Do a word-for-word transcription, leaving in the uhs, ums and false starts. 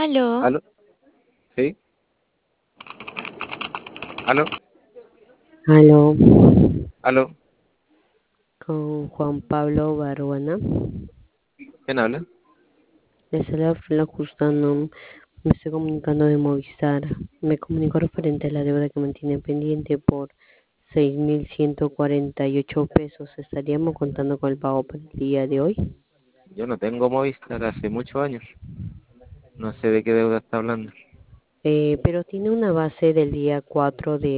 Aló, ¿Aló? ¿Sí? ¿Aló? aló, ¿Aló? con Juan Pablo Barbona. ¿Quién habla? Les habla Fernanda Justano, me estoy comunicando de Movistar. Me comunico referente a la deuda que mantiene pendiente por seis mil ciento cuarenta y ocho pesos. ¿Estaríamos contando con el pago para el día de hoy? Yo no tengo Movistar hace muchos años. No sé de qué deuda está hablando. Eh, pero tiene una base del día cuatro de